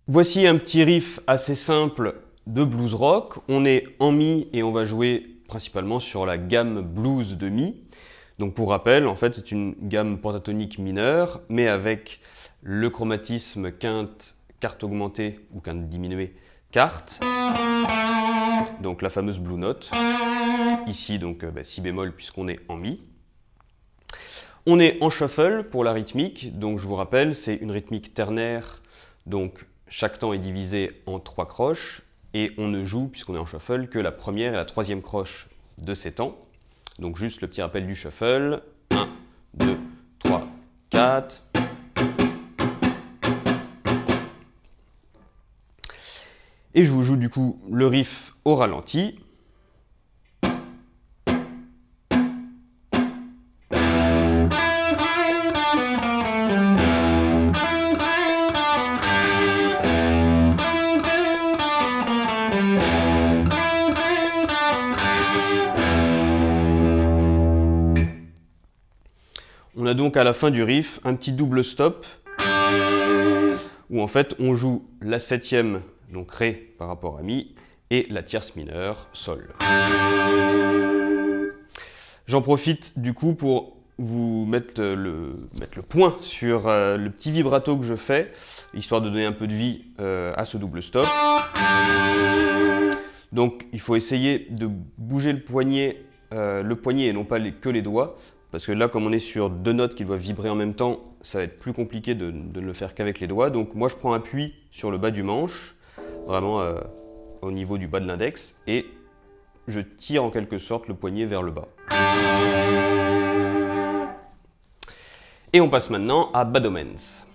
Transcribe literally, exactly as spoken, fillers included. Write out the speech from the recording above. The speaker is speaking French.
Voici un petit riff assez simple de blues rock. On est en mi et on va jouer principalement sur la gamme blues de mi. Donc pour rappel, en fait, c'est une gamme pentatonique mineure, mais avec le chromatisme quinte, quarte augmentée ou quinte diminuée, quarte. Donc la fameuse blue note. Ici, donc bah, si bémol puisqu'on est en mi. On est en shuffle pour la rythmique. Donc je vous rappelle, c'est une rythmique ternaire. Donc chaque temps est divisé en trois croches. Et on ne joue, puisqu'on est en shuffle, que la première et la troisième croche de ces temps. Donc juste le petit rappel du shuffle. un, deux, trois, quatre. Et je vous joue du coup le riff au ralenti. On a donc à la fin du riff un petit double stop où en fait on joue la septième, donc Ré par rapport à Mi, et la tierce mineure, Sol. J'en profite du coup pour vous mettre le, mettre le point sur euh, le petit vibrato que je fais, histoire de donner un peu de vie euh, à ce double stop. Donc il faut essayer de bouger le poignet, euh, le poignet et non pas les, que les doigts. Parce que là, comme on est sur deux notes qui doivent vibrer en même temps, ça va être plus compliqué de, de ne le faire qu'avec les doigts. Donc moi, je prends appui sur le bas du manche, vraiment euh, au niveau du bas de l'index, et je tire en quelque sorte le poignet vers le bas. Et on passe maintenant à Bad Omens.